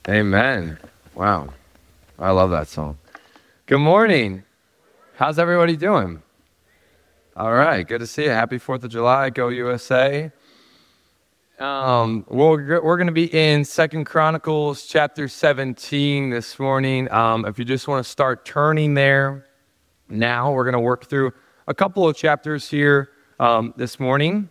Amen. Wow. I love that song. Good morning. How's everybody doing? All right. Good to see you. Happy 4th of July. Go USA. We're going to be in 2 Chronicles chapter 17 this morning. If you just want to start turning there now, we're going to work through a couple of chapters here this morning.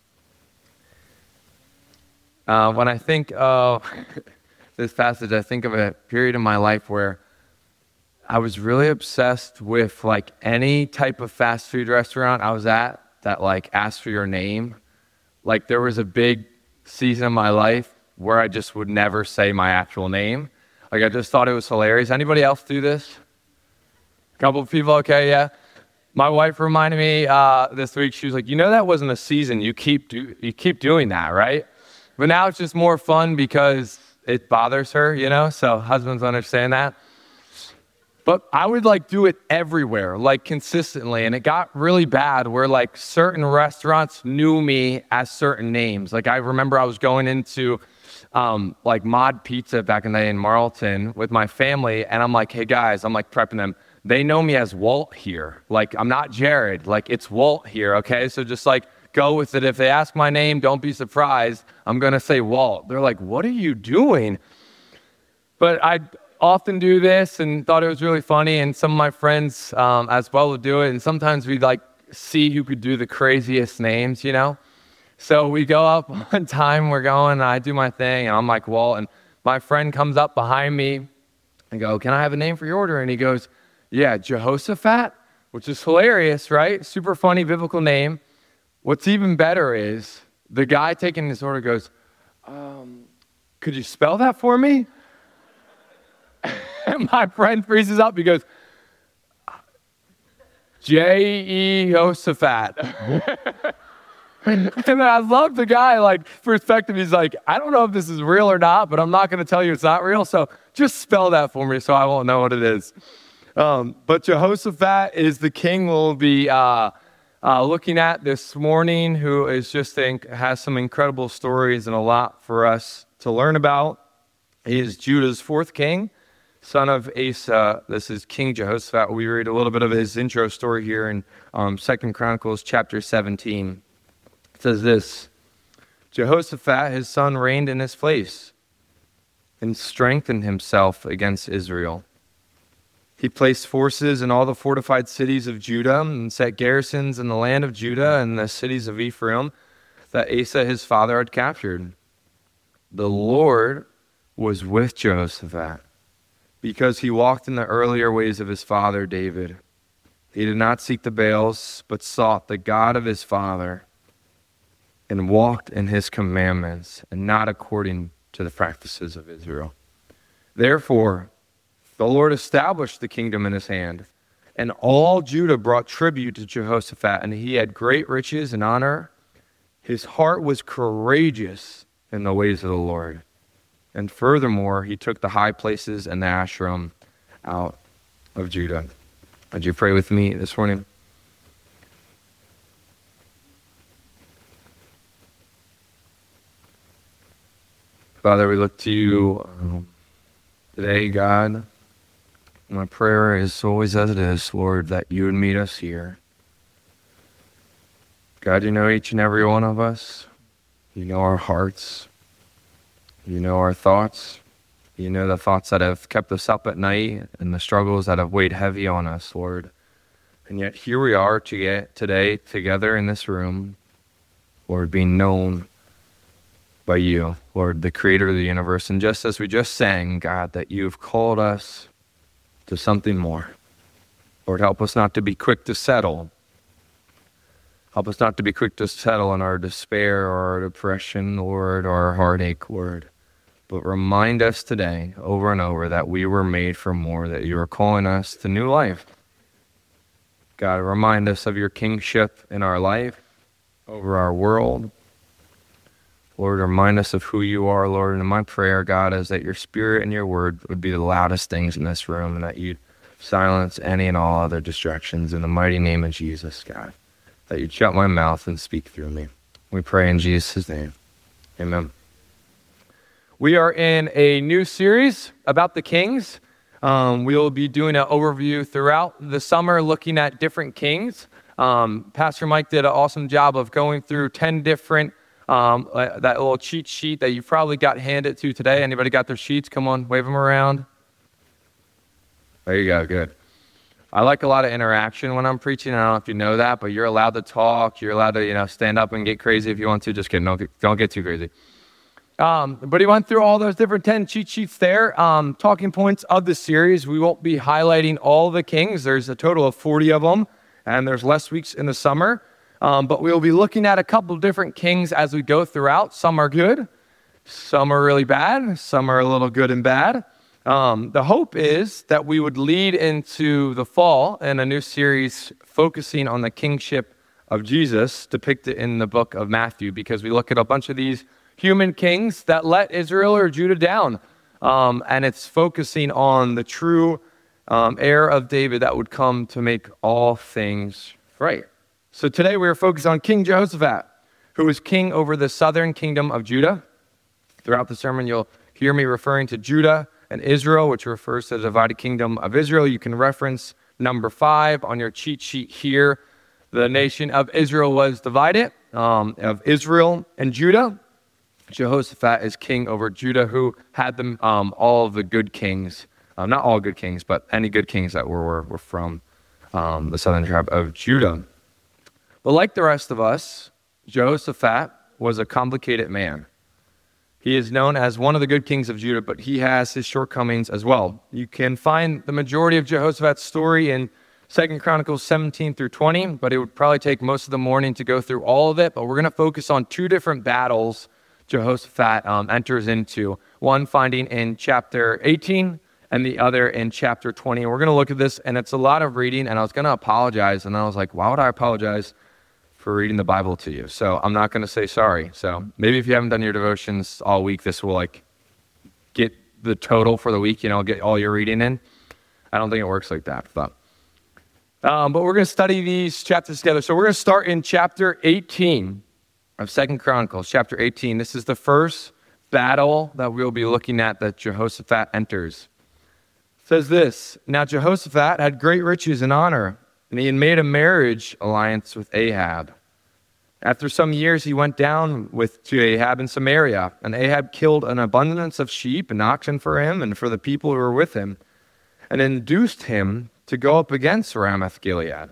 When I think of this passage, I think of a period in my life where I was really obsessed with like any type of fast food restaurant I was at that like asked for your name. Like there was a big season of my life where I just would never say my actual name. Like I just thought it was hilarious. Anybody else do this? A couple of people, okay, yeah. My wife reminded me this week. She was like, that wasn't a season. You keep doing that, right? But now it's just more fun because it bothers her, so husbands understand that. But I would do it everywhere, consistently. And it got really bad where certain restaurants knew me as certain names. I remember I was going into Mod Pizza back in the day in Marlton with my family. And I'm like, hey guys, I'm prepping them. They know me as Walt here. I'm not Jared, it's Walt here. Okay. So just go with it. If they ask my name, don't be surprised. I'm going to say Walt. They're like, what are you doing? But I often do this and thought it was really funny. And some of my friends as well would do it. And sometimes we'd see who could do the craziest names, So we go up one time, we're going, and I do my thing. And I'm like, Walt. And my friend comes up behind me and go, can I have a name for your order? And he goes, yeah, Jehoshaphat, which is hilarious, right? Super funny biblical name. What's even better is the guy taking this order goes, could you spell that for me? And my friend freezes up. He goes, Jehoshaphat. And I love the guy, perspective. He's like, I don't know if this is real or not, but I'm not going to tell you it's not real. So just spell that for me so I won't know what it is. But Jehoshaphat is the king we'll be looking at this morning, who is has some incredible stories and a lot for us to learn about. He is Judah's fourth king, son of Asa. This is King Jehoshaphat. We read a little bit of his intro story here in 2 Chronicles chapter 17. It says this: Jehoshaphat, his son, reigned in his place and strengthened himself against Israel. He placed forces in all the fortified cities of Judah and set garrisons in the land of Judah and the cities of Ephraim that Asa his father had captured. The Lord was with Jehoshaphat because he walked in the earlier ways of his father David. He did not seek the Baals, but sought the God of his father and walked in his commandments and not according to the practices of Israel. Therefore, the Lord established the kingdom in his hand, and all Judah brought tribute to Jehoshaphat, and he had great riches and honor. His heart was courageous in the ways of the Lord. And furthermore, he took the high places and the Asherim out of Judah. Would you pray with me this morning? Father, we look to you today, God. My prayer is always as it is, Lord, that you would meet us here. God, you know each and every one of us. You know our hearts. You know our thoughts. You know the thoughts that have kept us up at night and the struggles that have weighed heavy on us, Lord. And yet here we are today together in this room, Lord, being known by you, Lord, the creator of the universe. And just as we just sang, God, that you've called us to something more. Lord, help us not to be quick to settle. Help us not to be quick to settle in our despair or our depression, Lord, or our heartache, Lord. But remind us today, over and over, that we were made for more, that you are calling us to new life. God, remind us of your kingship in our life, over our world. Lord, remind us of who you are, Lord. And my prayer, God, is that your spirit and your word would be the loudest things in this room, and that you'd silence any and all other distractions in the mighty name of Jesus, God. That you'd shut my mouth and speak through me. We pray in Jesus' name. Amen. We are in a new series about the kings. We'll be doing an overview throughout the summer looking at different kings. Pastor Mike did an awesome job of going through 10 different, that little cheat sheet that you probably got handed to today. Anybody got their sheets? Come on, wave them around. There you go, good. I like a lot of interaction when I'm preaching. I don't know if you know that, but you're allowed to talk. You're allowed to, stand up and get crazy if you want to. Just kidding. Don't get too crazy. But he went through all those different 10 cheat sheets there. Talking points of the series. We won't be highlighting all the kings. There's a total of 40 of them, and there's less weeks in the summer. But we'll be looking at a couple different kings as we go throughout. Some are good. Some are really bad. Some are a little good and bad. The hope is that we would lead into the fall in a new series focusing on the kingship of Jesus depicted in the book of Matthew, because we look at a bunch of these human kings that let Israel or Judah down, and it's focusing on the true heir of David that would come to make all things right. So today we are focused on King Jehoshaphat, who is king over the southern kingdom of Judah. Throughout the sermon, you'll hear me referring to Judah and Israel, which refers to the divided kingdom of Israel. You can reference number 5 on your cheat sheet here. The nation of Israel was divided, of Israel and Judah. Jehoshaphat is king over Judah, who had them all of the good kings, not all good kings, but any good kings that were from the southern tribe of Judah. But like the rest of us, Jehoshaphat was a complicated man. He is known as one of the good kings of Judah, but he has his shortcomings as well. You can find the majority of Jehoshaphat's story in 2 Chronicles 17 through 20, but it would probably take most of the morning to go through all of it. But we're going to focus on 2 different battles Jehoshaphat enters into, one finding in chapter 18 and the other in chapter 20. And we're going to look at this, and it's a lot of reading, and I was going to apologize, and I was like, why would I apologize for reading the Bible to you? So I'm not going to say sorry. So maybe if you haven't done your devotions all week, this will get the total for the week, get all your reading in. I don't think it works like that, but we're going to study these chapters together. So we're going to start in chapter 18 of 2 Chronicles, chapter 18. This is the first battle that we'll be looking at that Jehoshaphat enters. It says this: Now Jehoshaphat had great riches and honor, and he had made a marriage alliance with Ahab. After some years, he went down to Ahab in Samaria, and Ahab killed an abundance of sheep and oxen for him and for the people who were with him, and induced him to go up against Ramoth-Gilead.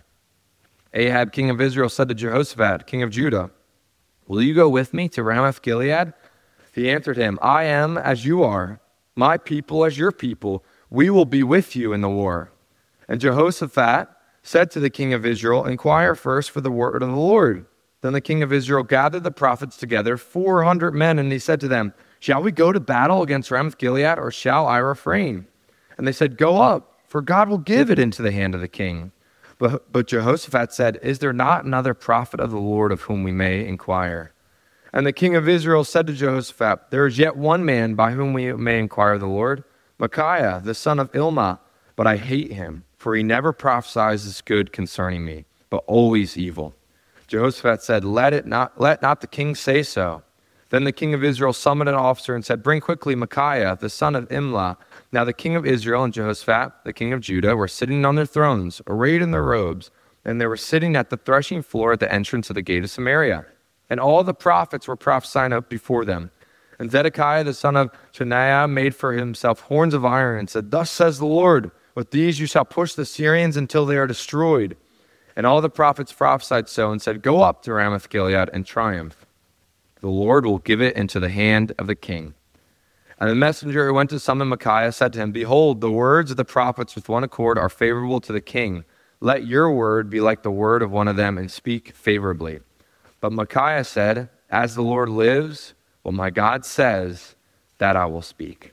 Ahab, king of Israel, said to Jehoshaphat, king of Judah, "Will you go with me to Ramoth-Gilead?" He answered him, "I am as you are, my people as your people. We will be with you in the war." And Jehoshaphat said to the king of Israel, "Inquire first for the word of the Lord." Then the king of Israel gathered the prophets together, 400 men, and he said to them, "Shall we go to battle against Ramoth-Gilead, or shall I refrain?" And they said, "Go up, for God will give it into the hand of the king." But Jehoshaphat said, "Is there not another prophet of the Lord of whom we may inquire?" And the king of Israel said to Jehoshaphat, "There is yet one man by whom we may inquire of the Lord, Micaiah, the son of Ilma, but I hate him, for he never prophesies good concerning me, but always evil." Jehoshaphat said, let not the king say so. Then the king of Israel summoned an officer and said, "Bring quickly Micaiah, the son of Imlah." Now the king of Israel and Jehoshaphat, the king of Judah, were sitting on their thrones, arrayed in their robes, and they were sitting at the threshing floor at the entrance of the gate of Samaria. And all the prophets were prophesying up before them. And Zedekiah, the son of Chenaanah, made for himself horns of iron and said, "Thus says the Lord, with these you shall push the Syrians until they are destroyed." And all the prophets prophesied so and said, "Go up to Ramoth-Gilead and triumph. The Lord will give it into the hand of the king." And the messenger who went to summon Micaiah said to him, "Behold, the words of the prophets with one accord are favorable to the king. Let your word be like the word of one of them, and speak favorably." But Micaiah said, "As the Lord lives, what my God says, that I will speak."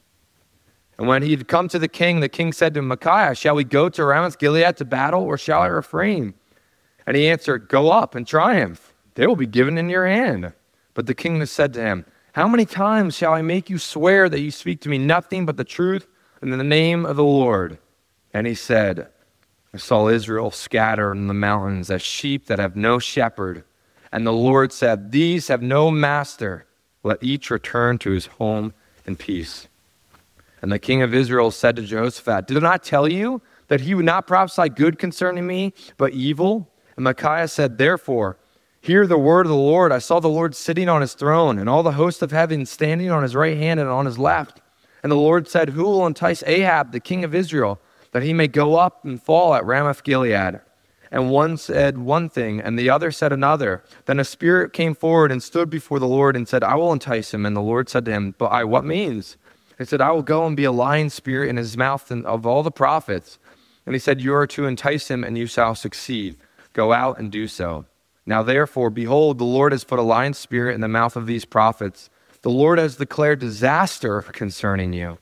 And when he had come to the king said to Micaiah, "Shall we go to Ramoth-Gilead to battle, or shall I refrain?" And he answered, "Go up and triumph. They will be given in your hand." But the king said to him, "How many times shall I make you swear that you speak to me nothing but the truth in the name of the Lord?" And he said, "I saw Israel scattered in the mountains as sheep that have no shepherd. And the Lord said, 'These have no master. Let each return to his home in peace. And the king of Israel said to Jehoshaphat, did I not tell you that he would not prophesy good concerning me, but evil? And Micaiah said, therefore, hear the word of the Lord. I saw the Lord sitting on his throne, and all the host of heaven standing on his right hand and on his left. And the Lord said, who will entice Ahab, the king of Israel, that he may go up and fall at Ramoth Gilead? And one said one thing, and the other said another. Then a spirit came forward and stood before the Lord and said, I will entice him. And the Lord said to him, by what means? He said, I will go and be a lying spirit in his mouth and of all the prophets. And he said, you are to entice him, and you shall succeed. Go out and do so. Now therefore, behold, the Lord has put a lying spirit in the mouth of these prophets. The Lord has declared disaster concerning you.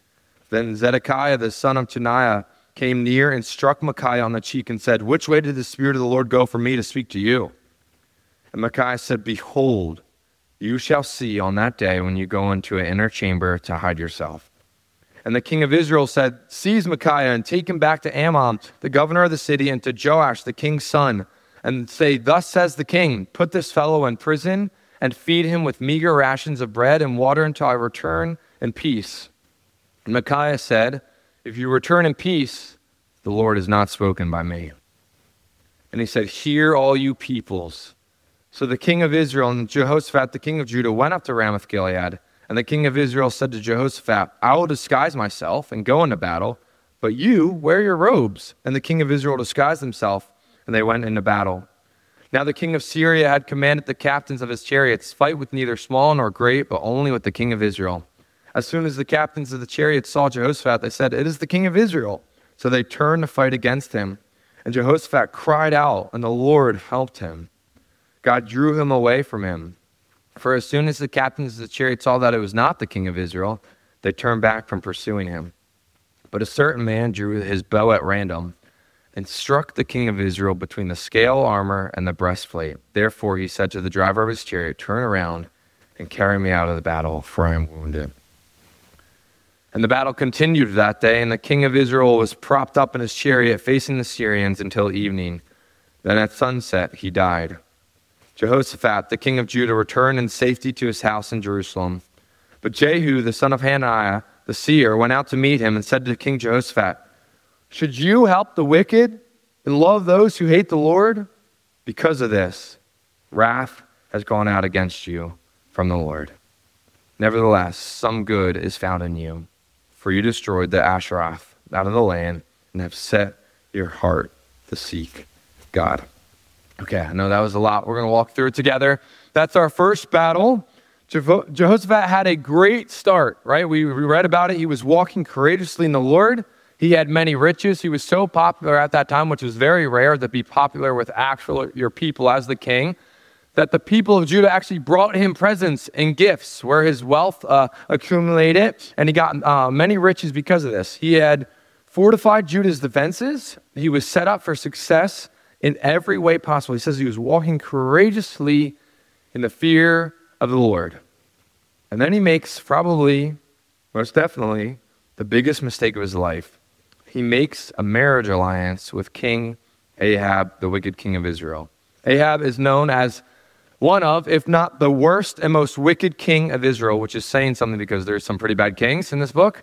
Then Zedekiah, the son of Chenaanah, came near and struck Micaiah on the cheek and said, which way did the Spirit of the Lord go for me to speak to you? And Micaiah said, behold, you shall see on that day when you go into an inner chamber to hide yourself. And the king of Israel said, seize Micaiah and take him back to Ammon, the governor of the city, and to Joash, the king's son, and say, thus says the king, put this fellow in prison and feed him with meager rations of bread and water until I return in peace. And Micaiah said, if you return in peace, the Lord has not spoken by me. And he said, hear all you peoples. So the king of Israel and Jehoshaphat, the king of Judah, went up to Ramoth Gilead. And the king of Israel said to Jehoshaphat, I will disguise myself and go into battle, but you wear your robes. And the king of Israel disguised himself, and they went into battle. Now the king of Syria had commanded the captains of his chariots, fight with neither small nor great, but only with the king of Israel. As soon as the captains of the chariots saw Jehoshaphat, they said, it is the king of Israel. So they turned to fight against him. And Jehoshaphat cried out, and the Lord helped him. God drew him away from him. For as soon as the captains of the chariot saw that it was not the king of Israel, they turned back from pursuing him. But a certain man drew his bow at random and struck the king of Israel between the scale armor and the breastplate. Therefore he said to the driver of his chariot, turn around and carry me out of the battle, for I am wounded. And the battle continued that day, and the king of Israel was propped up in his chariot facing the Syrians until evening. Then at sunset he died. Jehoshaphat, the king of Judah, returned in safety to his house in Jerusalem. But Jehu, the son of Hananiah, the seer, went out to meet him and said to King Jehoshaphat, should you help the wicked and love those who hate the Lord? Because of this, wrath has gone out against you from the Lord. Nevertheless, some good is found in you, for you destroyed the Asheroth out of the land and have set your heart to seek God. Okay, I know that was a lot. We're going to walk through it together. That's our first battle. Jehoshaphat had a great start, right? We read about it. He was walking courageously in the Lord. He had many riches. He was so popular at that time, which was very rare to be popular with your people as the king, that the people of Judah actually brought him presents and gifts where his wealth accumulated, and he got many riches because of this. He had fortified Judah's defenses. He was set up for success in every way possible. He says he was walking courageously in the fear of the Lord. And then he makes probably, most definitely, the biggest mistake of his life. He makes a marriage alliance with King Ahab, the wicked king of Israel. Ahab is known as one of, if not the worst and most wicked king of Israel, which is saying something because there's some pretty bad kings in this book.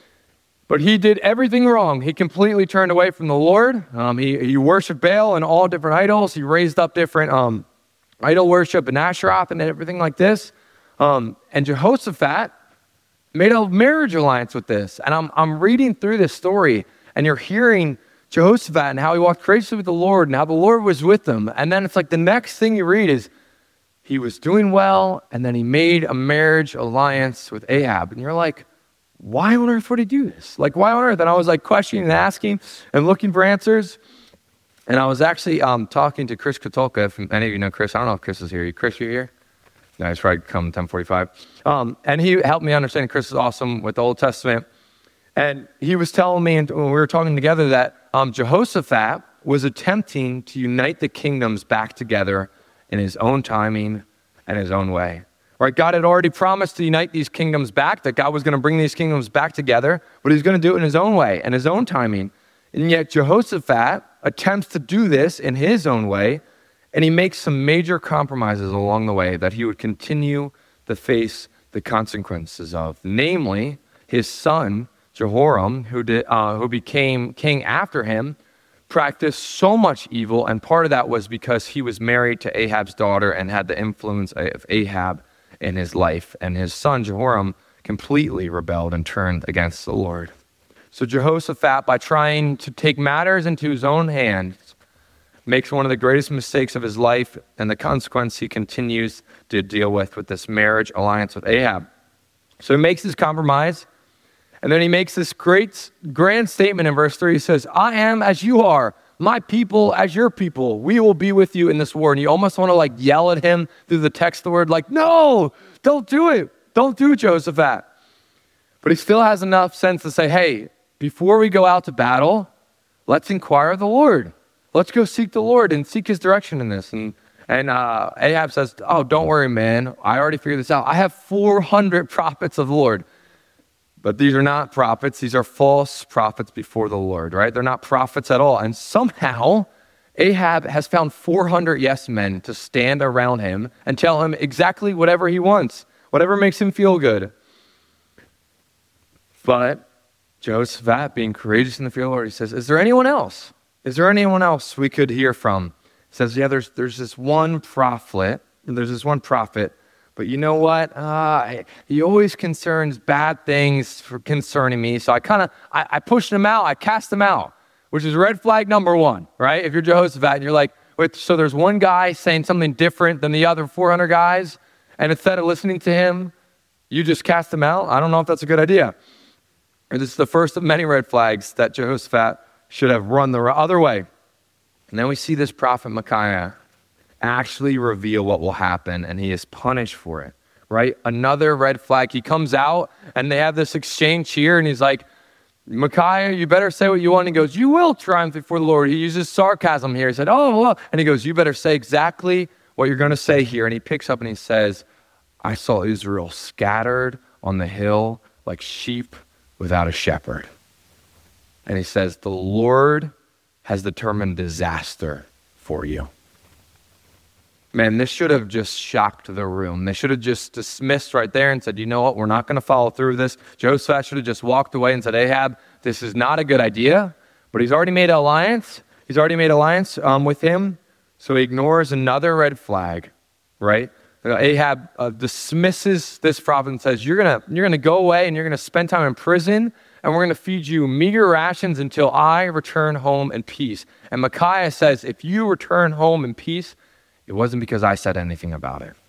But he did everything wrong. He completely turned away from the Lord. He worshiped Baal and all different idols. He raised up different idol worship and Asheroth and everything like this. And Jehoshaphat made a marriage alliance with this. And I'm reading through this story, and you're hearing Jehoshaphat and how he walked courageously with the Lord and how the Lord was with him. And then it's like the next thing you read is he was doing well, and then he made a marriage alliance with Ahab. And you're like, why on earth would he do this? Like, why on earth? And I was like questioning and asking and looking for answers. And I was actually talking to Chris Katolka. If any of you know Chris, I don't know if Chris is here. Chris, you here? No, he's probably come 10:45. And he helped me understand. Chris is awesome with the Old Testament. And he was telling me, when we were talking together, that Jehoshaphat was attempting to unite the kingdoms back together in his own timing and his own way. Right? God had already promised to unite these kingdoms back, that God was going to bring these kingdoms back together, but he's going to do it in his own way and his own timing. And yet Jehoshaphat attempts to do this in his own way, and he makes some major compromises along the way that he would continue to face the consequences of. Namely, his son, Jehoram, who became king after him, practiced so much evil, and part of that was because he was married to Ahab's daughter and had the influence of Ahab in his life, and his son, Jehoram, completely rebelled and turned against the Lord. So Jehoshaphat, by trying to take matters into his own hands, makes one of the greatest mistakes of his life, and the consequence he continues to deal with this marriage alliance with Ahab. So he makes this compromise, and then he makes this grand statement in verse 3. He says, I am as you are, my people as your people. We will be with you in this war. And you almost want to yell at him through the text of the word, no, don't do it. Don't do it, Jehoshaphat. But he still has enough sense to say, hey, before we go out to battle, let's inquire of the Lord. Let's go seek the Lord and seek his direction in this. And Ahab says, oh, don't worry, man. I already figured this out. I have 400 prophets of the Lord. But these are not prophets. These are false prophets before the Lord, right? They're not prophets at all. And somehow Ahab has found 400 yes men to stand around him and tell him exactly whatever he wants, whatever makes him feel good. But Jehoshaphat, being courageous in the fear of the Lord, he says, is there anyone else? Is there anyone else we could hear from? He says, yeah, there's this one prophet. But you know what? He always concerns bad things concerning me. So I pushed him out. I cast him out, which is red flag number one, right? If you're Jehoshaphat and you're like, wait, so there's one guy saying something different than the other 400 guys, and instead of listening to him, you just cast him out? I don't know if that's a good idea. Or this is the first of many red flags that Jehoshaphat should have run the other way. And then we see this prophet Micaiah actually reveal what will happen, and he is punished for it, right? Another red flag. He comes out, and they have this exchange here, and he's like, Micaiah, you better say what you want. And he goes, you will triumph before the Lord. He uses sarcasm here. He said, oh, well. And he goes, you better say exactly what you're going to say here. And he picks up and he says, I saw Israel scattered on the hill like sheep without a shepherd. And he says, the Lord has determined disaster for you. Man, this should have just shocked the room. They should have just dismissed right there and said, you know what, we're not going to follow through with this. Jehoshaphat should have just walked away and said, Ahab, this is not a good idea. But he's already made an alliance. He's already made alliance with him. So he ignores another red flag, right? Ahab dismisses this prophet and says, you're gonna go away and you're going to spend time in prison, and we're going to feed you meager rations until I return home in peace. And Micaiah says, if you return home in peace, it wasn't because I said anything about it.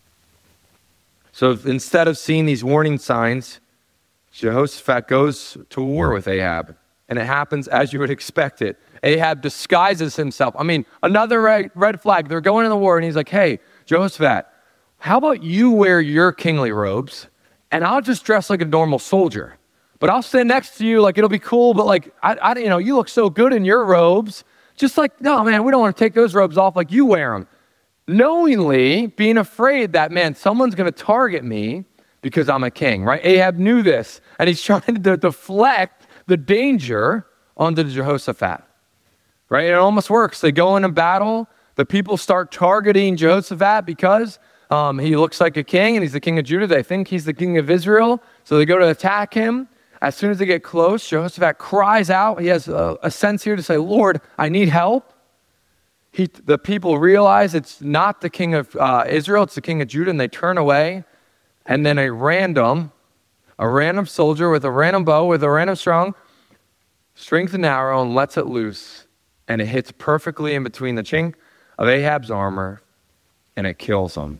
So instead of seeing these warning signs, Jehoshaphat goes to war with Ahab. And it happens as you would expect it. Ahab disguises himself. I mean, another red flag. They're going to the war, and he's like, hey, Jehoshaphat, how about you wear your kingly robes, and I'll just dress like a normal soldier. But I'll stand next to you, it'll be cool, but you look so good in your robes. Just no, man, we don't want to take those robes off, you wear them. Knowingly being afraid that, man, someone's going to target me because I'm a king, right? Ahab knew this, and he's trying to deflect the danger onto Jehoshaphat, right? It almost works. They go into battle. The people start targeting Jehoshaphat because he looks like a king, and he's the king of Judah. They think he's the king of Israel, so they go to attack him. As soon as they get close, Jehoshaphat cries out. He has a sense here to say, Lord, I need help. The people realize it's not the king of Israel, it's the king of Judah, and they turn away. And then a random soldier with a random bow, with a random strings an arrow and lets it loose. And it hits perfectly in between the chink of Ahab's armor, and it kills him.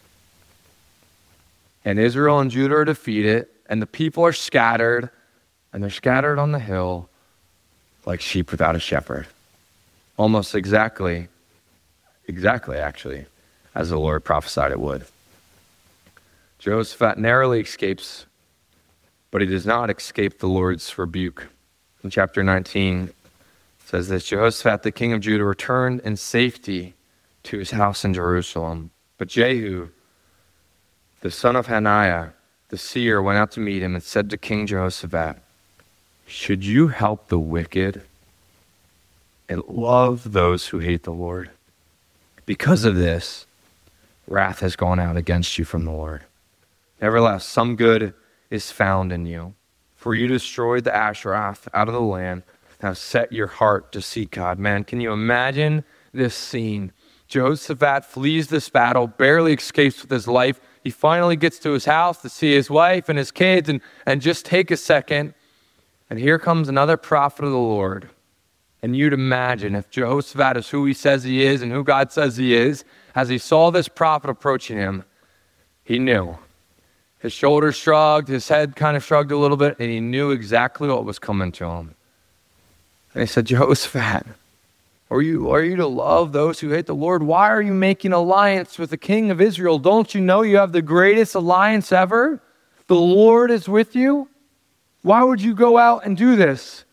And Israel and Judah are defeated, and the people are scattered, and they're scattered on the hill like sheep without a shepherd. Almost exactly actually, as the Lord prophesied it would. Jehoshaphat narrowly escapes, but he does not escape the Lord's rebuke. In chapter 19, it says this, Jehoshaphat, the king of Judah, returned in safety to his house in Jerusalem. But Jehu, the son of Hananiah, the seer, went out to meet him and said to King Jehoshaphat, should you help the wicked and love those who hate the Lord? Because of this, wrath has gone out against you from the Lord. Nevertheless, some good is found in you. For you destroyed the Ashtaroth out of the land and have set your heart to seek God. Man, can you imagine this scene? Jehoshaphat flees this battle, barely escapes with his life. He finally gets to his house to see his wife and his kids and just take a second. And here comes another prophet of the Lord. And you'd imagine if Jehoshaphat is who he says he is and who God says he is, as he saw this prophet approaching him, he knew. His shoulders shrugged, his head kind of shrugged a little bit, and he knew exactly what was coming to him. And he said, Jehoshaphat, are you to love those who hate the Lord? Why are you making alliance with the king of Israel? Don't you know you have the greatest alliance ever? The Lord is with you. Why would you go out and do this?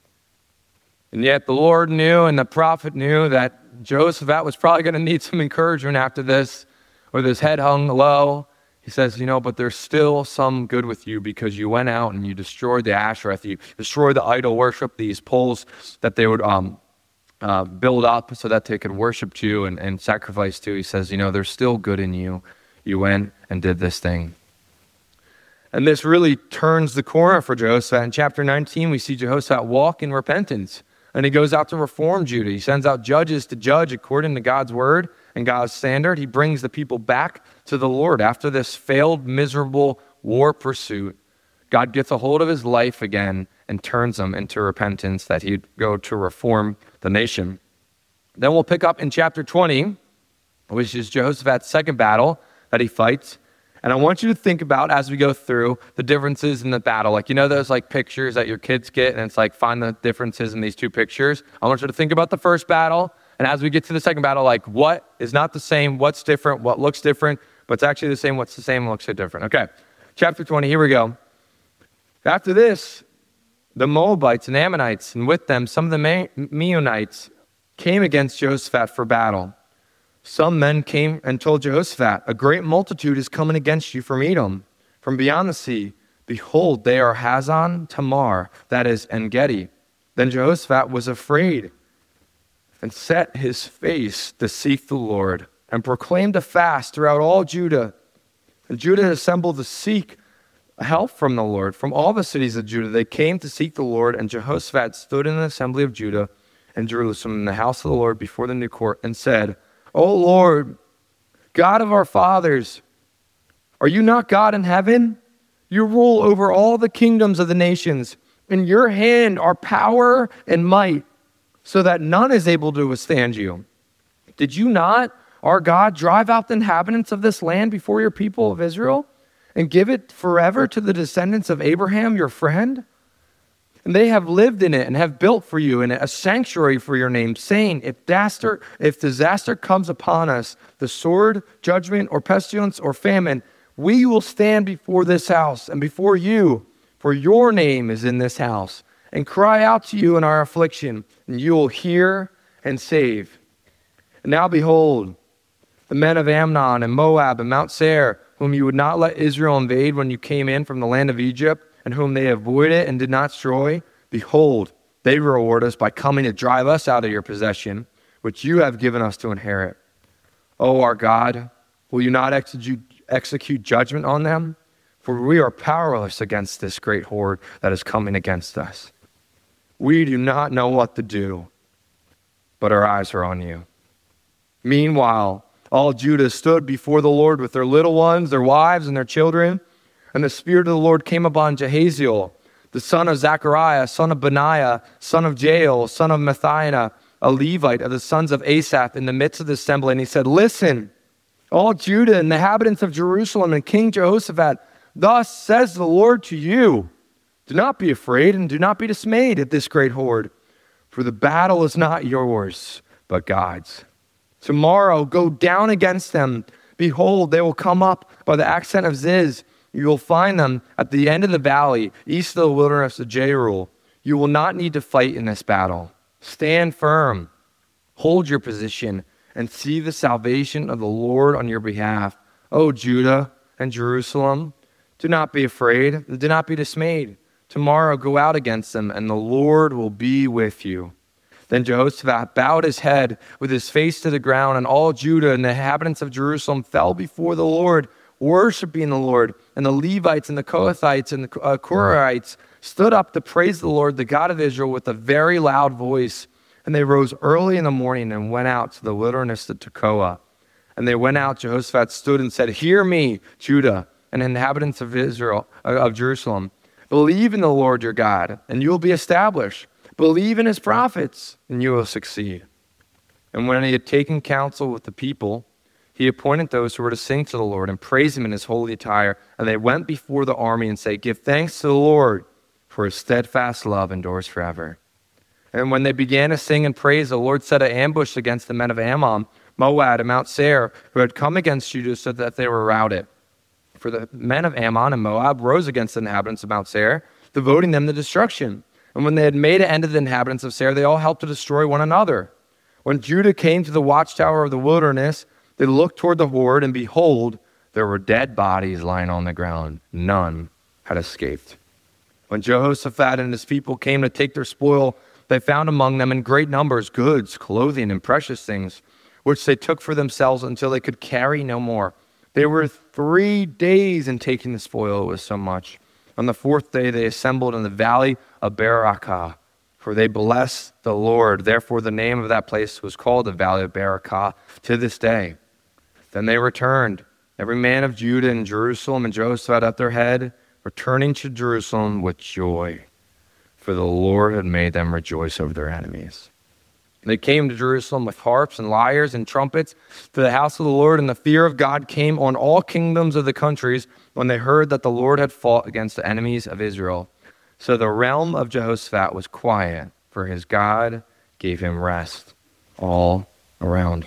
And yet the Lord knew and the prophet knew that Jehoshaphat was probably going to need some encouragement after this, with his head hung low. He says, but there's still some good with you because you went out and you destroyed the Ashtoreth. You destroyed the idol worship, these poles that they would build up so that they could worship to and sacrifice to. He says, there's still good in you. You went and did this thing. And this really turns the corner for Jehoshaphat. In chapter 19, we see Jehoshaphat walk in repentance. And he goes out to reform Judah. He sends out judges to judge according to God's word and God's standard. He brings the people back to the Lord after this failed, miserable war pursuit. God gets a hold of his life again and turns him into repentance that he'd go to reform the nation. Then we'll pick up in chapter 20, which is Jehoshaphat's second battle that he fights. And I want you to think about, as we go through, the differences in the battle. Like, those pictures that your kids get, and it's find the differences in these two pictures. I want you to think about the first battle. And as we get to the second battle, what is not the same, what's different, what looks different, but it's actually the same, what's the same, and looks so different. Okay, chapter 20, here we go. After this, the Moabites and Ammonites, and with them some of the Meunites, came against Jehoshaphat for battle. Some men came and told Jehoshaphat, a great multitude is coming against you from Edom, from beyond the sea. Behold, they are Hazan Tamar, that is En-gedi. Then Jehoshaphat was afraid and set his face to seek the Lord and proclaimed a fast throughout all Judah. And Judah assembled to seek help from the Lord. From all the cities of Judah, they came to seek the Lord, and Jehoshaphat stood in the assembly of Judah and Jerusalem in the house of the Lord before the new court and said, O Lord, God of our fathers, are you not God in heaven? You rule over all the kingdoms of the nations. In your hand are power and might, so that none is able to withstand you. Did you not, our God, drive out the inhabitants of this land before your people of Israel and give it forever to the descendants of Abraham, your friend? And they have lived in it and have built for you in it a sanctuary for your name, saying, if disaster comes upon us, the sword, judgment, or pestilence, or famine, we will stand before this house and before you, for your name is in this house, and cry out to you in our affliction, and you will hear and save. And now behold, the men of Ammon and Moab and Mount Seir, whom you would not let Israel invade when you came in from the land of Egypt, and whom they avoided and did not destroy, behold, they reward us by coming to drive us out of your possession, which you have given us to inherit. O our God, will you not execute judgment on them? For we are powerless against this great horde that is coming against us. We do not know what to do, but our eyes are on you. Meanwhile, all Judah stood before the Lord with their little ones, their wives, and their children. And the Spirit of the Lord came upon Jahaziel, the son of Zechariah, son of Benaiah, son of Jael, son of Matthiah, a Levite of the sons of Asaph, in the midst of the assembly. And he said, listen, all Judah and the inhabitants of Jerusalem and King Jehoshaphat, thus says the Lord to you, do not be afraid and do not be dismayed at this great horde, for the battle is not yours, but God's. Tomorrow go down against them. Behold, they will come up by the ascent of Ziz. You will find them at the end of the valley, east of the wilderness of Jeruel. You will not need to fight in this battle. Stand firm, hold your position, and see the salvation of the Lord on your behalf. O Judah and Jerusalem, do not be afraid, do not be dismayed. Tomorrow go out against them, and the Lord will be with you. Then Jehoshaphat bowed his head with his face to the ground, and all Judah and the inhabitants of Jerusalem fell before the Lord, worshiping the Lord. And the Levites and the Kohathites and the Korahites stood up to praise the Lord, the God of Israel, with a very loud voice. And they rose early in the morning and went out to the wilderness of Tekoa. And they went out, Jehoshaphat stood and said, "Hear me, Judah and inhabitants of Israel, of Jerusalem. Believe in the Lord your God, and you will be established. Believe in his prophets, and you will succeed." And when he had taken counsel with the people, he appointed those who were to sing to the Lord and praise him in his holy attire. And they went before the army and said, "Give thanks to the Lord, for his steadfast love endures forever." And when they began to sing and praise, the Lord set an ambush against the men of Ammon, Moab, and Mount Seir, who had come against Judah, so that they were routed. For the men of Ammon and Moab rose against the inhabitants of Mount Seir, devoting them to destruction. And when they had made an end of the inhabitants of Seir, they all helped to destroy one another. When Judah came to the watchtower of the wilderness, they looked toward the horde, and behold, there were dead bodies lying on the ground. None had escaped. When Jehoshaphat and his people came to take their spoil, they found among them in great numbers goods, clothing, and precious things, which they took for themselves until they could carry no more. They were 3 days in taking the spoil. It was so much. On the 4th day, they assembled in the valley of Berakah, for they blessed the Lord. Therefore, the name of that place was called the Valley of Berakah to this day. Then they returned, every man of Judah and Jerusalem, and Jehoshaphat at their head, returning to Jerusalem with joy, for the Lord had made them rejoice over their enemies. They came to Jerusalem with harps and lyres and trumpets to the house of the Lord, and the fear of God came on all kingdoms of the countries when they heard that the Lord had fought against the enemies of Israel. So the realm of Jehoshaphat was quiet, for his God gave him rest all around.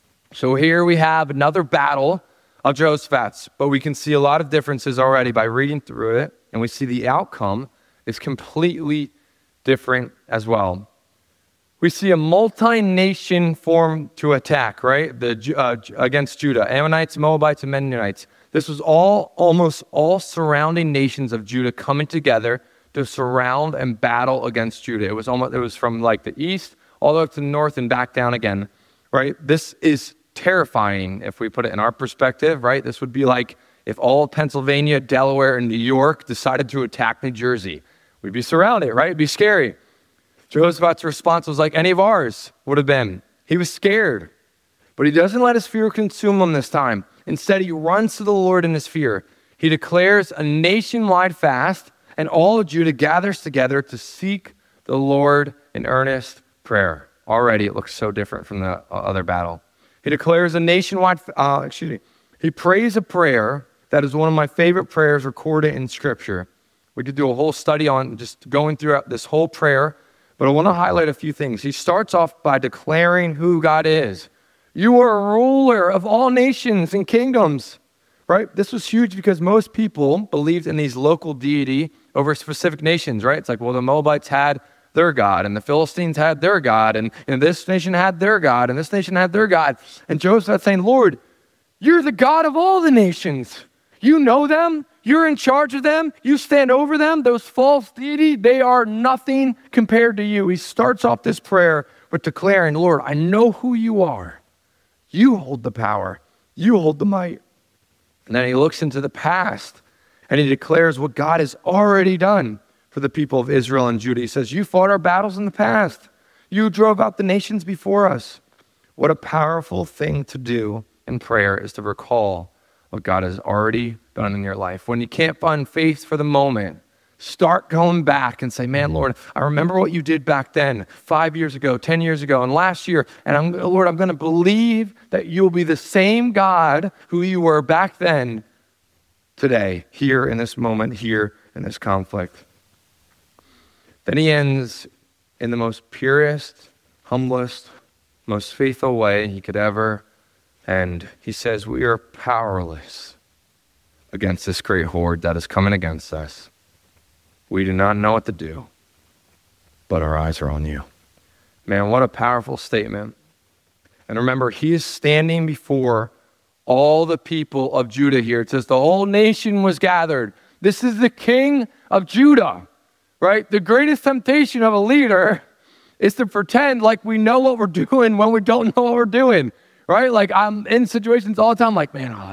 So here we have another battle of Jehoshaphat's, but we can see a lot of differences already by reading through it, and we see the outcome is completely different as well. We see a multi-nation form to attack, right? Against Judah, Ammonites, Moabites, and Mennonites. This was almost all surrounding nations of Judah coming together to surround and battle against Judah. It was from like the east all the way up to the north and back down again, right? This is terrifying if we put it in our perspective, right? This would be like if all of Pennsylvania, Delaware, and New York decided to attack New Jersey. We'd be surrounded, right? It'd be scary. Jehoshaphat's response was like any of ours would have been. He was scared, but he doesn't let his fear consume him this time. Instead, he runs to the Lord in his fear. He declares a nationwide fast, and all of Judah gathers together to seek the Lord in earnest prayer. Already, it looks so different from the other battle. He declares a nationwide, he prays a prayer that is one of my favorite prayers recorded in Scripture. We could do a whole study on just going through this whole prayer, but I want to highlight a few things. He starts off by declaring who God is. You are a ruler of all nations and kingdoms, right? This was huge because most people believed in these local deity over specific nations, right? It's like, well, the Moabites had their God, and the Philistines had their God, and this nation had their God, and this nation had their God. And Joseph's saying, Lord, you're the God of all the nations. You know them. You're in charge of them. You stand over them. Those false deity, they are nothing compared to you. He starts off this prayer with declaring, Lord, I know who you are. You hold the power. You hold the might. And then he looks into the past and he declares what God has already done for the people of Israel and Judah. He says, you fought our battles in the past. You drove out the nations before us. What a powerful thing to do in prayer is to recall what God has already done in your life. When you can't find faith for the moment, start going back and say, man, Lord, I remember what you did back then, 5 years ago, 10 years ago, and last year. And Lord, I'm going to believe that you'll be the same God who you were back then, today, here in this moment, here in this conflict. Then he ends in the most purest, humblest, most faithful way he could ever. And he says, we are powerless against this great horde that is coming against us. We do not know what to do, but our eyes are on you. Man, what a powerful statement. And remember, he is standing before all the people of Judah here. It says the whole nation was gathered. This is the king of Judah, right? The greatest temptation of a leader is to pretend like we know what we're doing when we don't know what we're doing. Right? Like I'm in situations all the time, like, man,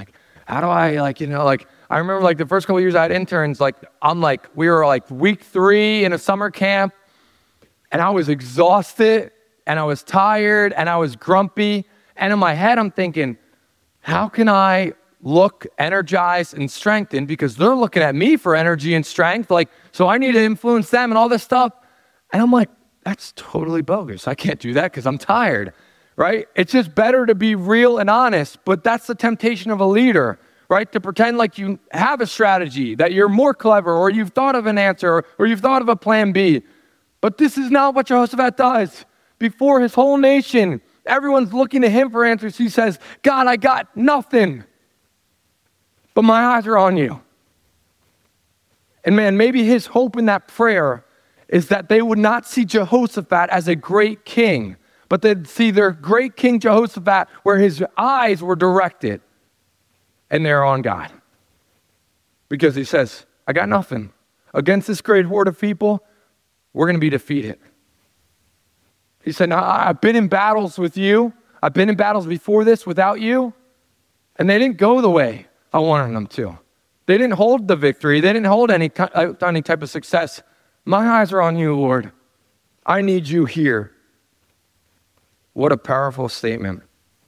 how do I I remember like the first couple of years I had interns, we were like week 3 in a summer camp, and I was exhausted, and I was tired, and I was grumpy. And in my head, I'm thinking, how can I look energized and strengthened? Because they're looking at me for energy and strength. So I need to influence them and all this stuff. And I'm like, that's totally bogus. I can't do that because I'm tired, right? It's just better to be real and honest. But that's the temptation of a leader, right? To pretend like you have a strategy, that you're more clever, or you've thought of an answer, or you've thought of a plan B. But this is not what Jehoshaphat does. Before his whole nation, everyone's looking to him for answers. He says, God, I got nothing, but my eyes are on you. And man, maybe his hope in that prayer is that they would not see Jehoshaphat as a great king, but they'd see their great king Jehoshaphat where his eyes were directed, and they're on God. Because he says, I got nothing. Against this great horde of people, we're going to be defeated. He said, now, I've been in battles with you. I've been in battles before this without you, and they didn't go the way I wanted them to. They didn't hold the victory. They didn't hold any type of success. My eyes are on you, Lord. I need you here. What a powerful statement.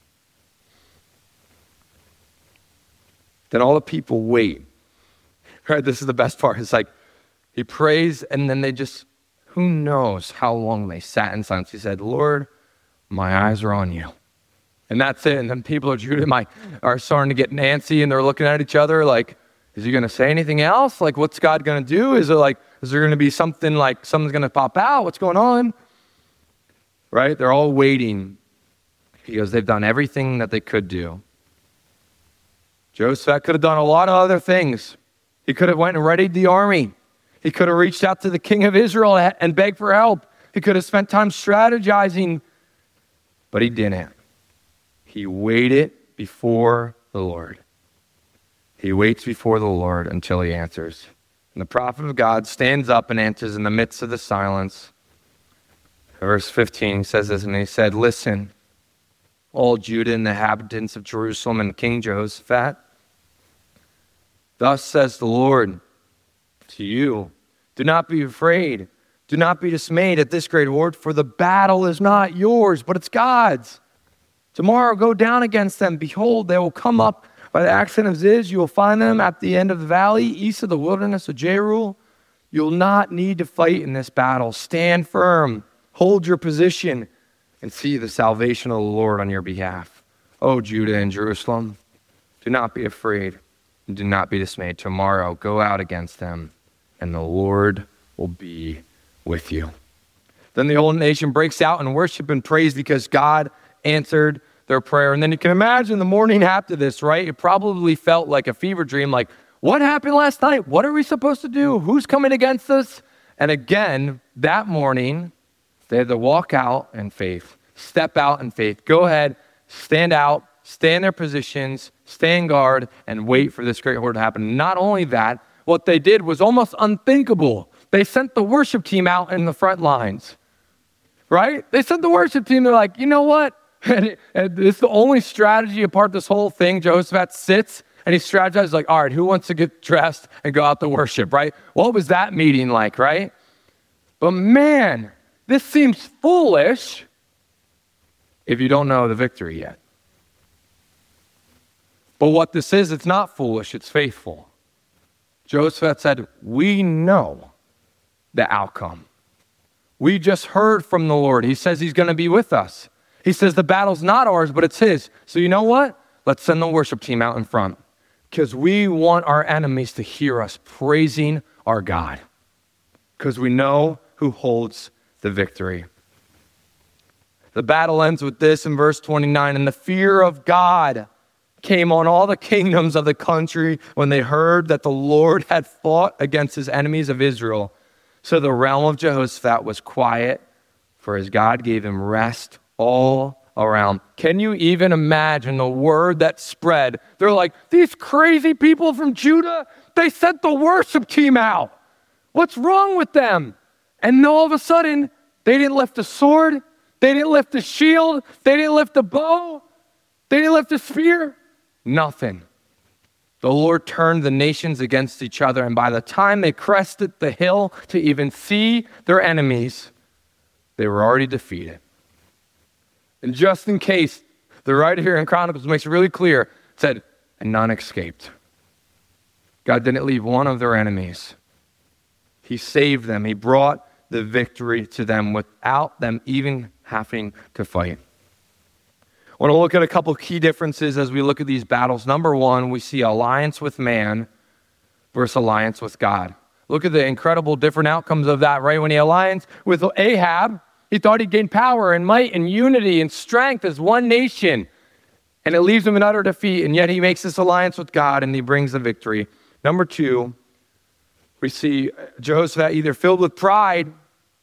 Then all the people wait. Right, this is the best part. It's like he prays, and then they just, who knows how long they sat in silence. He said, Lord, my eyes are on you. And that's it. And then people of Judah are starting to get antsy, and they're looking at each other like, is he going to say anything else? Like, what's God going to do? Is there going to be something like something's going to pop out? What's going on? Right? They're all waiting because they've done everything that they could do. Jehoshaphat could have done a lot of other things. He could have went and readied the army. He could have reached out to the king of Israel and begged for help. He could have spent time strategizing, but he didn't. He waited before the Lord. He waits before the Lord until he answers. And the prophet of God stands up and answers in the midst of the silence. Verse 15 says this, and he said, listen, all Judah and the inhabitants of Jerusalem and King Jehoshaphat, thus says the Lord to you, do not be afraid, do not be dismayed at this great horde, for the battle is not yours, but it's God's. Tomorrow go down against them. Behold, they will come up by the accent of Ziz. You will find them at the end of the valley, east of the wilderness of Jeruel. You will not need to fight in this battle. Stand firm, hold your position, and see the salvation of the Lord on your behalf. O Judah and Jerusalem, do not be afraid, and do not be dismayed. Tomorrow go out against them, and the Lord will be with you. Then the whole nation breaks out in worship and praise because God answered their prayer. And then you can imagine the morning after this, right? It probably felt like a fever dream, like, what happened last night? What are we supposed to do? Who's coming against us? And again, that morning, they had to walk out in faith, step out in faith, go ahead, stand out, stay in their positions, stay in guard, and wait for this great horde to happen. Not only that, what they did was almost unthinkable. They sent the worship team out in the front lines, right? They sent the worship team. They're like, you know what? And this is the only strategy apart of this whole thing. Jehoshaphat sits and he strategizes like, all right, who wants to get dressed and go out to worship, right? What was that meeting like, right? But man, this seems foolish if you don't know the victory yet. But what this is, it's not foolish, it's faithful. Jehoshaphat said, we know the outcome. We just heard from the Lord. He says he's going to be with us. He says the battle's not ours, but it's his. So you know what? Let's send the worship team out in front because we want our enemies to hear us praising our God because we know who holds the victory. The battle ends with this in verse 29, and the fear of God came on all the kingdoms of the country when they heard that the Lord had fought against his enemies of Israel. So the realm of Jehoshaphat was quiet, for his God gave him rest all around. Can you even imagine the word that spread? They're like, these crazy people from Judah, they sent the worship team out. What's wrong with them? And all of a sudden, they didn't lift a sword. They didn't lift a shield. They didn't lift a bow. They didn't lift a spear. Nothing. the Lord turned the nations against each other, and by the time they crested the hill to even see their enemies, they were already defeated. And just in case, the writer here in Chronicles makes it really clear, it said, and none escaped. God didn't leave one of their enemies. He saved them. He brought the victory to them without them even having to fight. I want to look at a couple key differences as we look at these battles. Number one, we see alliance with man versus alliance with God. Look at the incredible different outcomes of that, right? When he alliance with Ahab, he thought he'd gain power and might and unity and strength as one nation. And it leaves him in utter defeat. And yet he makes this alliance with God and he brings the victory. Number two, we see Jehoshaphat either filled with pride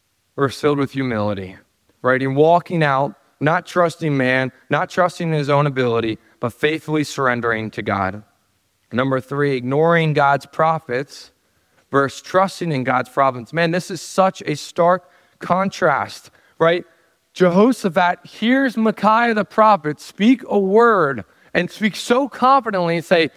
or filled with humility, right? In walking out, not trusting man, not trusting his own ability, but faithfully surrendering to God. Number three, ignoring God's prophets versus trusting in God's providence. Man, this is such a stark contrast, right? Jehoshaphat hears Micaiah the prophet speak a word and speak so confidently and say,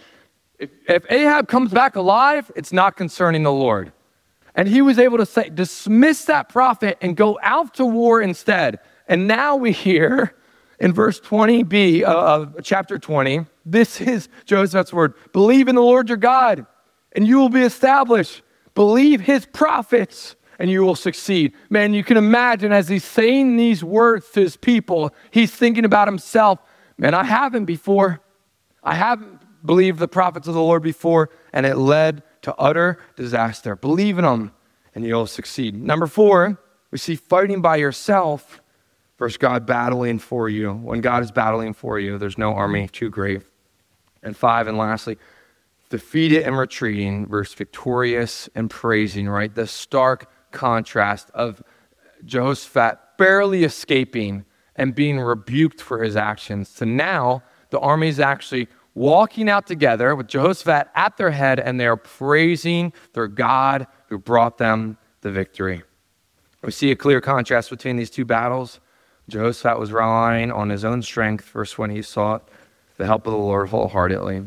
if Ahab comes back alive, it's not concerning the Lord. And he was able to say, dismiss that prophet and go out to war instead. And now we hear in verse 20b of chapter 20, this is Jehoshaphat's word, believe in the Lord your God and you will be established. Believe his prophets and you will succeed. Man, you can imagine as he's saying these words to his people, he's thinking about himself. Man, I haven't before. I haven't believed the prophets of the Lord before, and it led to utter disaster. Believe in them and you'll succeed. Number four, we see fighting by yourself versus God battling for you. When God is battling for you, there's no army too great. And five, and lastly, defeated and retreating versus victorious and praising, right? The stark contrast of Jehoshaphat barely escaping and being rebuked for his actions to now the army is actually walking out together with Jehoshaphat at their head and they are praising their God who brought them the victory. We see a clear contrast between these two battles. Jehoshaphat was relying on his own strength versus when he sought the help of the Lord wholeheartedly.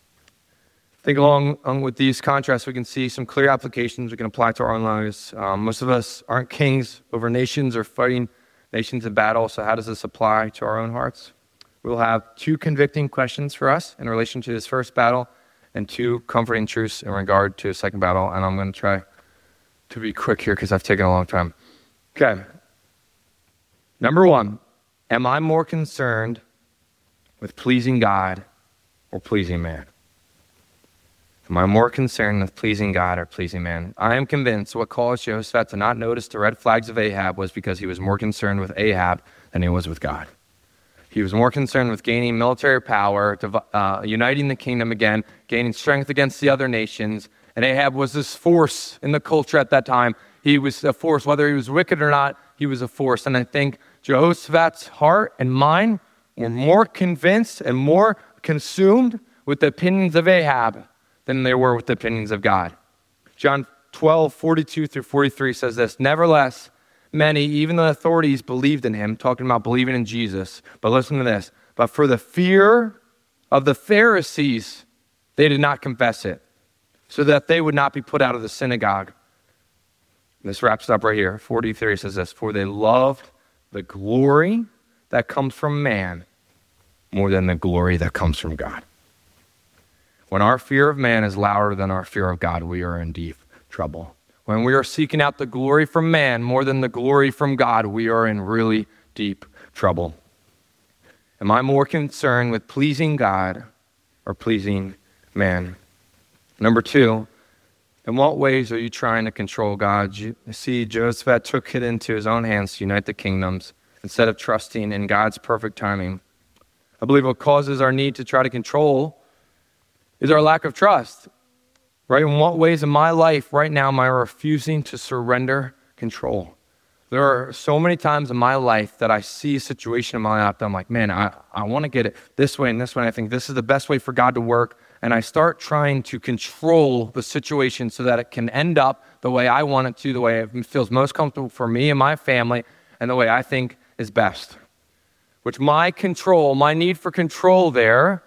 I think along with these contrasts, we can see some clear applications we can apply to our own lives. Most of us aren't kings over nations or fighting nations in battle, so how does this apply to our own hearts? We'll have two convicting questions for us in relation to this first battle and two comforting truths in regard to the second battle, and I'm going to try to be quick here because I've taken a long time. Okay. Number one, am I more concerned with pleasing God or pleasing man? Am I more concerned with pleasing God or pleasing man? I am convinced what caused Jehoshaphat to not notice the red flags of Ahab was because he was more concerned with Ahab than he was with God. He was more concerned with gaining military power, uniting the kingdom again, gaining strength against the other nations. And Ahab was this force in the culture at that time. He was a force, whether he was wicked or not, he was a force. And I think Jehoshaphat's heart and mind were more convinced and more consumed with the opinions of Ahab than they were with the opinions of God. John 12:42-43 says this, nevertheless, many, even the authorities, believed in him, talking about believing in Jesus. But listen to this, but for the fear of the Pharisees, they did not confess it, so that they would not be put out of the synagogue. This wraps up right here. 43 says this, for they loved the glory that comes from man more than the glory that comes from God. When our fear of man is louder than our fear of God, we are in deep trouble. When we are seeking out the glory from man more than the glory from God, we are in really deep trouble. Am I more concerned with pleasing God or pleasing man? Number two, in what ways are you trying to control God? You see, Jehoshaphat took it into his own hands to unite the kingdoms instead of trusting in God's perfect timing. I believe what causes our need to try to control is our lack of trust, right? In what ways in my life right now am I refusing to surrender control? There are so many times in my life that I see a situation in my life that I'm like, man, I want to get it this way and this way. I think this is the best way for God to work. And I start trying to control the situation so that it can end up the way I want it to, the way it feels most comfortable for me and my family, and the way I think is best. Which my need for control there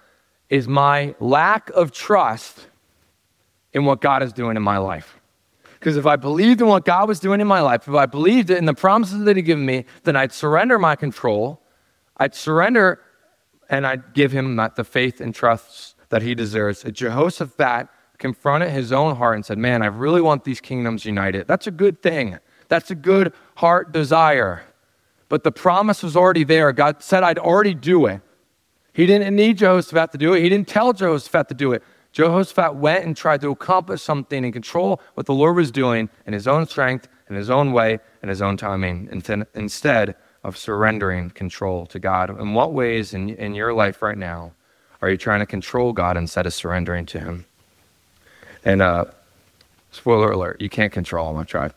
is my lack of trust in what God is doing in my life. Because if I believed in what God was doing in my life, if I believed in the promises that He'd given me, then I'd surrender my control. I'd surrender and I'd give Him the faith and trust that He deserves. Jehoshaphat confronted his own heart and said, man, I really want these kingdoms united. That's a good thing. That's a good heart desire. But the promise was already there. God said I'd already do it. He didn't need Jehoshaphat to do it. He didn't tell Jehoshaphat to do it. Jehoshaphat went and tried to accomplish something and control what the Lord was doing in his own strength, in his own way, in his own timing, instead of surrendering control to God. In what ways in your life right now are you trying to control God instead of surrendering to Him? And spoiler alert, you can't control Him. I've tried.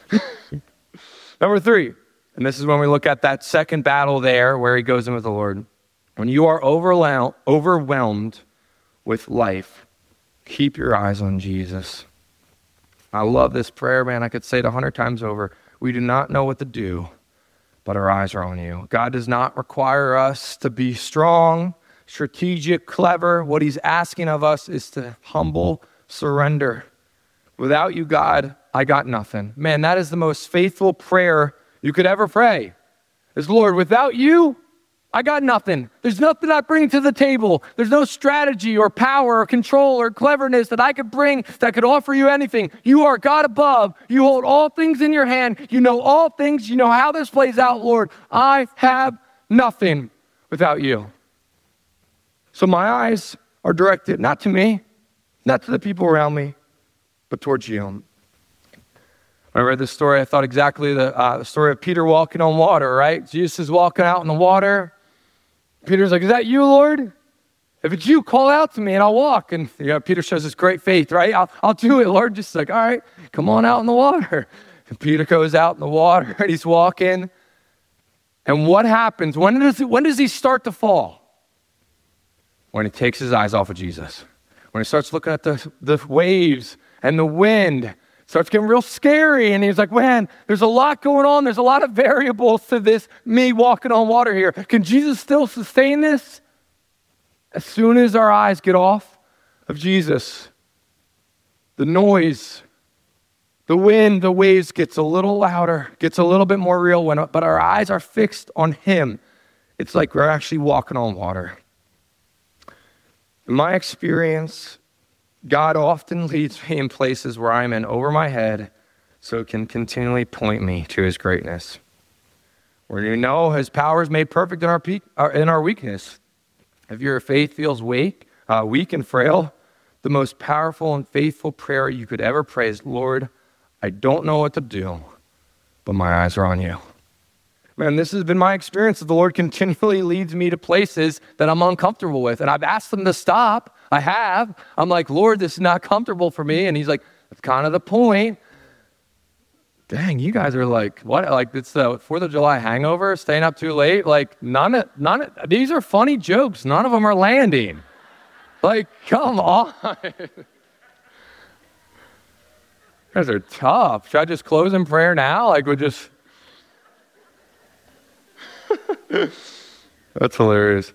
Number 3, and this is when we look at that second battle there where he goes in with the Lord. When you are overwhelmed with life, keep your eyes on Jesus. I love this prayer, man. I could say it 100 times over. We do not know what to do, but our eyes are on you. God does not require us to be strong, strategic, clever. What He's asking of us is to humble surrender. Without you, God, I got nothing. Man, that is the most faithful prayer you could ever pray. Is, Lord, without you, I got nothing. There's nothing I bring to the table. There's no strategy or power or control or cleverness that I could bring that could offer you anything. You are God above. You hold all things in your hand. You know all things. You know how this plays out, Lord. I have nothing without you. So my eyes are directed not to me, not to the people around me, but towards you. When I read this story, I thought exactly the story of Peter walking on water, right? Jesus is walking out in the water. Peter's like, is that you, Lord? If it's you, call out to me and I'll walk. And Peter shows this great faith, right? I'll do it, Lord. Just like, all right, come on out in the water. And Peter goes out in the water and he's walking. And what happens? When does he start to fall? When he takes his eyes off of Jesus. When he starts looking at the waves and the wind, it starts getting real scary. And he's like, man, there's a lot going on. There's a lot of variables to this, me walking on water here. Can Jesus still sustain this? As soon as our eyes get off of Jesus, the noise, the wind, the waves gets a little louder, gets a little bit more real, but our eyes are fixed on Him. It's like we're actually walking on water. In my experience, God often leads me in places where I'm in over my head so it can continually point me to His greatness. Where you know His power is made perfect in our weakness. If your faith feels weak and frail, the most powerful and faithful prayer you could ever pray is, Lord, I don't know what to do, but my eyes are on you. Man, this has been my experience that the Lord continually leads me to places that I'm uncomfortable with. And I've asked Him to stop. I have. I'm like, Lord, this is not comfortable for me. And He's like, that's kind of the point. Dang, you guys are like, what? Like, it's the 4th of July hangover, staying up too late. Like, none of these are funny jokes. None of them are landing. Like, come on. You guys are tough. Should I just close in prayer now? Like, we're just... That's hilarious.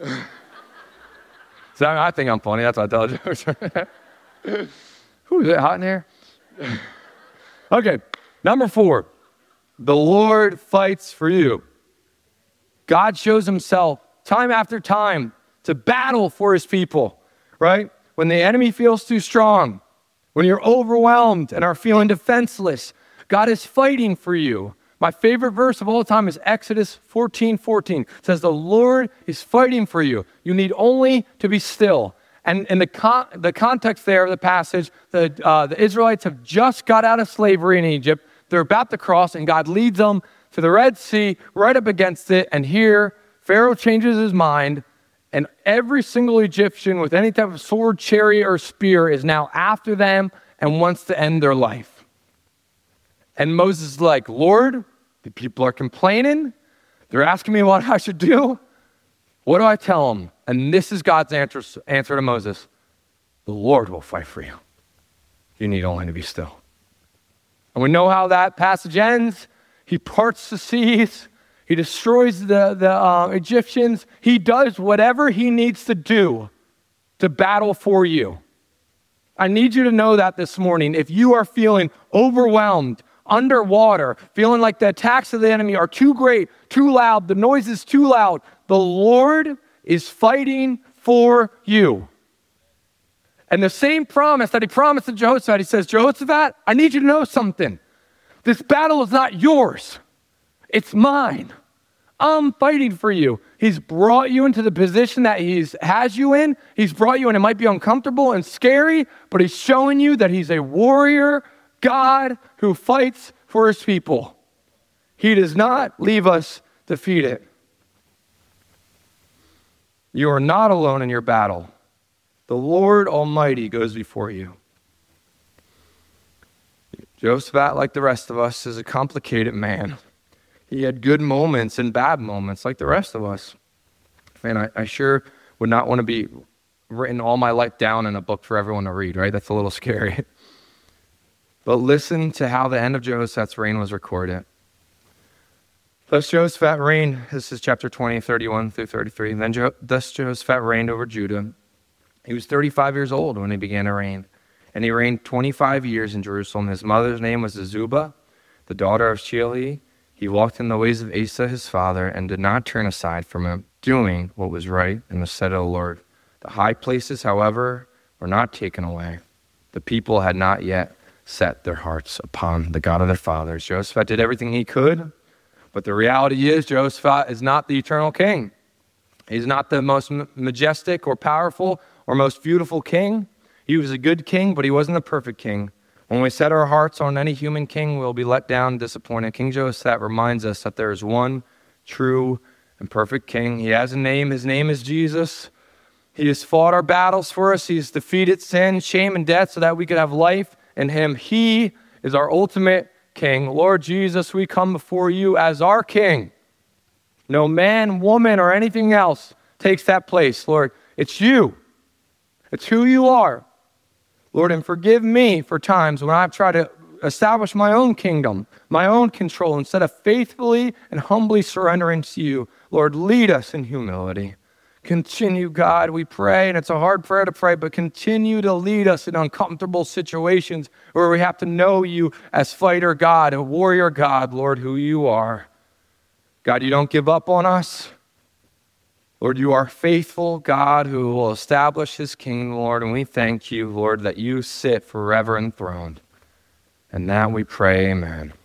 So I think I'm funny. That's why I tell jokes. Ooh, is it hot in here? Okay, number 4. The Lord fights for you. God shows Himself time after time to battle for His people, right? When the enemy feels too strong, when you're overwhelmed and are feeling defenseless, God is fighting for you. My favorite verse of all time is Exodus 14:14. It says, the Lord is fighting for you. You need only to be still. And in the context there of the passage, the Israelites have just got out of slavery in Egypt. They're about to cross, and God leads them to the Red Sea, right up against it. And here, Pharaoh changes his mind, and every single Egyptian with any type of sword, chariot, or spear is now after them and wants to end their life. And Moses is like, Lord, the people are complaining. They're asking me what I should do. What do I tell them? And this is God's answer to Moses. The Lord will fight for you. You need only to be still. And we know how that passage ends. He parts the seas. He destroys the Egyptians. He does whatever He needs to do to battle for you. I need you to know that this morning. If you are feeling overwhelmed, underwater, feeling like the attacks of the enemy are too great, too loud, the noise is too loud, the Lord is fighting for you. And the same promise that he promised to Jehoshaphat, he says, Jehoshaphat, I need you to know something. This battle is not yours. It's mine. I'm fighting for you. He's brought you into the position that he has you in. He's brought you in. It might be uncomfortable and scary, but he's showing you that he's a warrior God who fights for his people. He does not leave us defeated. You are not alone in your battle. The Lord Almighty goes before you. Jehoshaphat, like the rest of us, is a complicated man. He had good moments and bad moments like the rest of us. Man, I sure would not want to be written all my life down in a book for everyone to read, right? That's a little scary. But listen to how the end of Jehoshaphat's reign was recorded. Thus Jehoshaphat reigned, this is chapter 20, 31 through 33. Thus Jehoshaphat reigned over Judah. He was 35 years old when he began to reign. And he reigned 25 years in Jerusalem. His mother's name was Azubah, the daughter of Shilhi. He walked in the ways of Asa his father and did not turn aside from him, doing what was right in the sight of the Lord. The high places, however, were not taken away. The people had not yet set their hearts upon the God of their fathers. Jehoshaphat did everything he could, but the reality is Jehoshaphat is not the eternal king. He's not the most majestic or powerful or most beautiful king. He was a good king, but he wasn't a perfect king. When we set our hearts on any human king, we'll be let down and disappointed. King Jehoshaphat reminds us that there is one true and perfect king. He has a name. His name is Jesus. He has fought our battles for us. He has defeated sin, shame, and death so that we could have life in him. He is our ultimate king. Lord Jesus, we come before you as our king. No man, woman, or anything else takes that place, Lord. It's you. It's who you are. Lord, and forgive me for times when I've tried to establish my own kingdom, my own control, instead of faithfully and humbly surrendering to you. Lord, lead us in humility. Continue, God, we pray, and it's a hard prayer to pray, but continue to lead us in uncomfortable situations where we have to know you as fighter God, a warrior God, Lord, who you are. God, you don't give up on us. Lord, you are faithful God who will establish his kingdom, Lord, and we thank you, Lord, that you sit forever enthroned. And now we pray, amen.